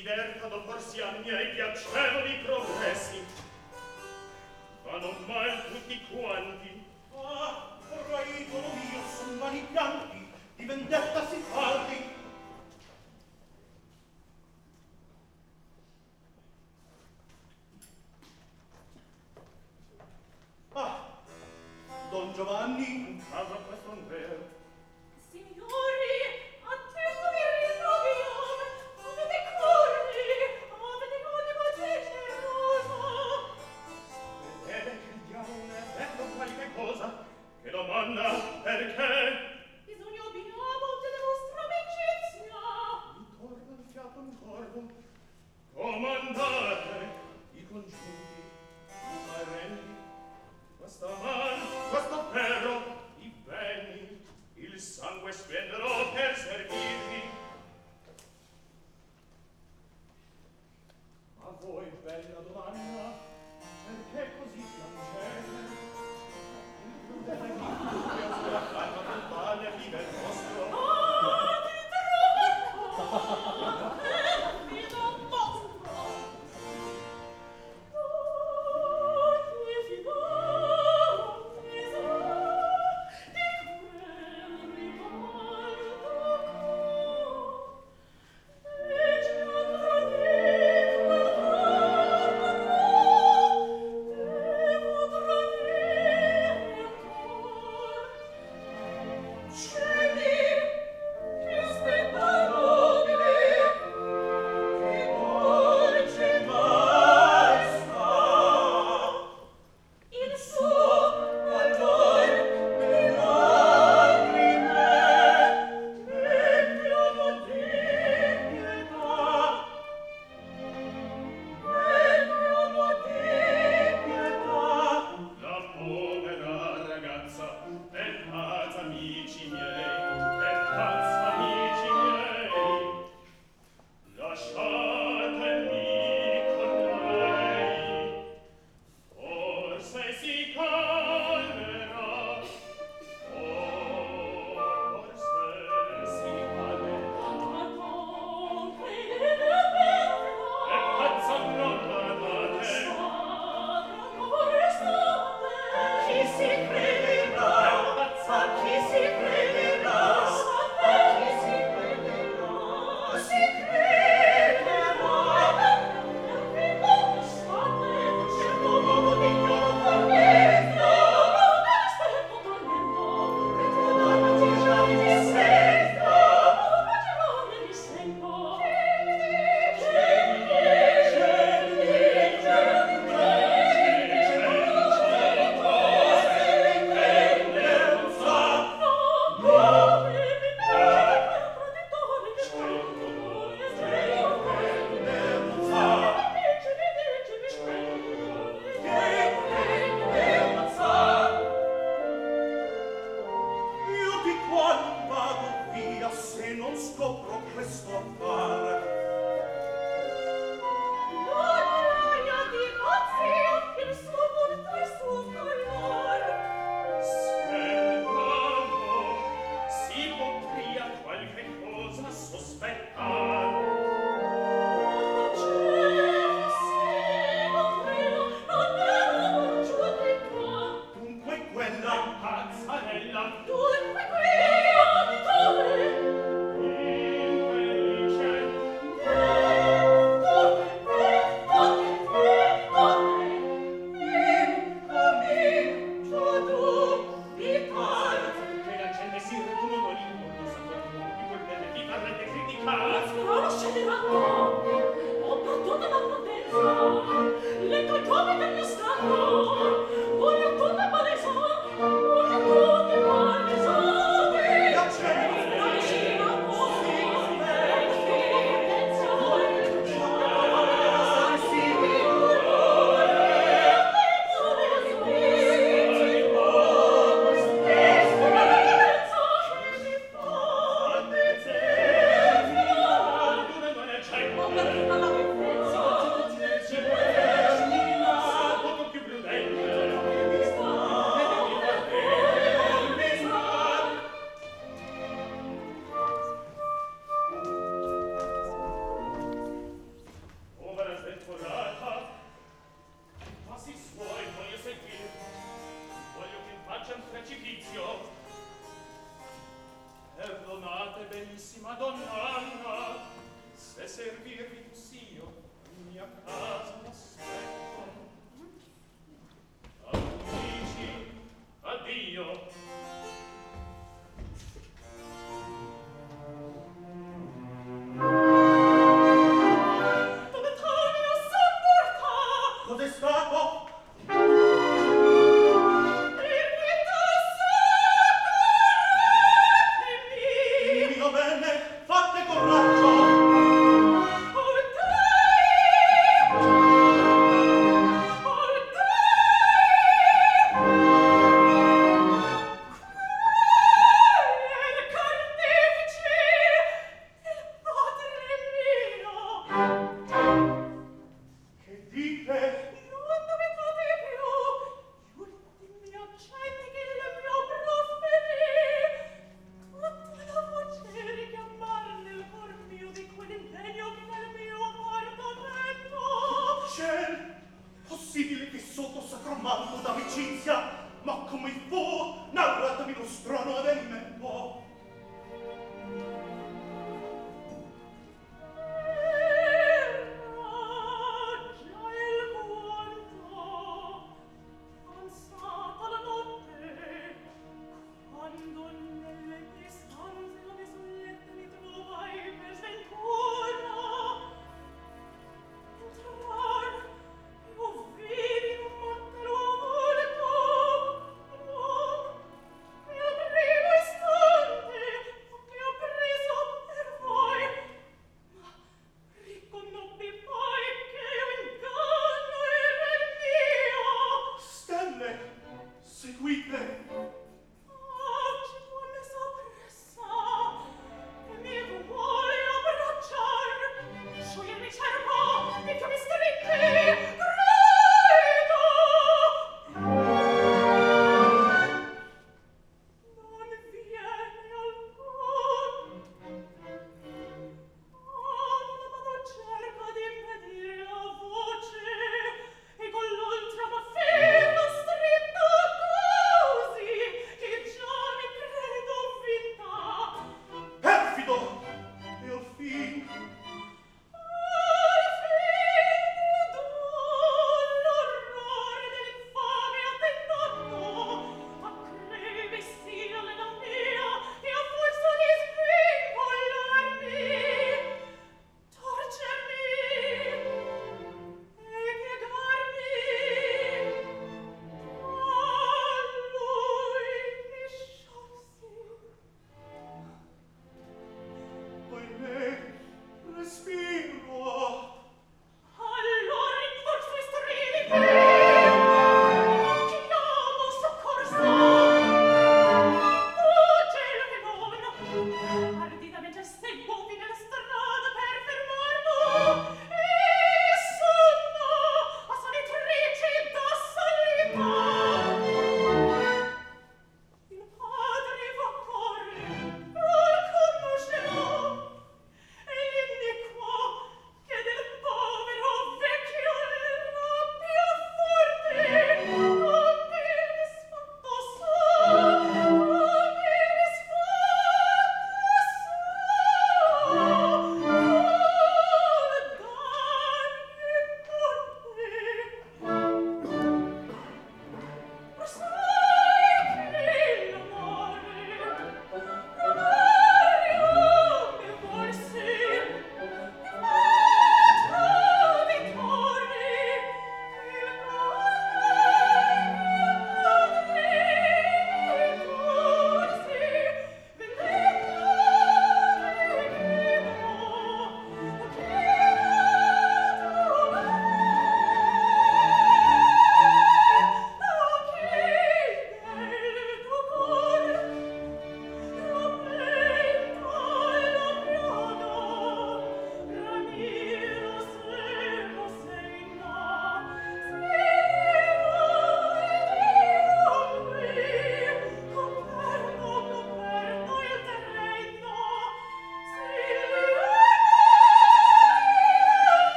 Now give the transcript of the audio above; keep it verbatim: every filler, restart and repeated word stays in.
diverta d'opporsi a miei piacevoli progressi. Vanno mal tutti quanti. Ah, tra idolo mio son mani pianti, di vendetta si faldi. Ah, Don Giovanni, Un caso questo non vero. Signori, a tempo vi ritroviamo. Avete corri, avete animo generoso. Vedete che il diavolo ne ha detto qualche cosa? Che domanda perché? Bisogno abbiamo della vostra amicizia. Mi torna il fiato in corpo. Comandate i congiunti, i parenti, questa man, questo ferro, i beni, il sangue spenderò per servirvi. A voi, bella donna, perché così piangete? Il crudele Vittorio sulla calma del valle vive il vostro. Ah, ti trovo qua, fido vostro. Non ti fidate, di quel rivolto cor. E ci andrà di quel il suo valor le lacrime empiono di pietà, empiono di pietà. La povera ragazza è pazza, amici miei, è pazza, amici miei. Lasciatemi con lei, forse si calmerà, forse si calmerà. È pazza, non la date. Chi si crederà? È pazza, Chi si crederà? Chi si crederà? Si crederà. E non state, certo modo di non tormento. Aspetto tormento, e tu non ti già mi dissento. Ragione mi sento. Scendi, scendi, scendi, io di qua vado via se non scopro questo affare. Aspettando, si potria qualche cosa sospettar. Dunque quella La pazzarella infelice che la gente si radunano lì intorno a San Giovanni, vi volete, vi farete criticare. Le tue come del mio stato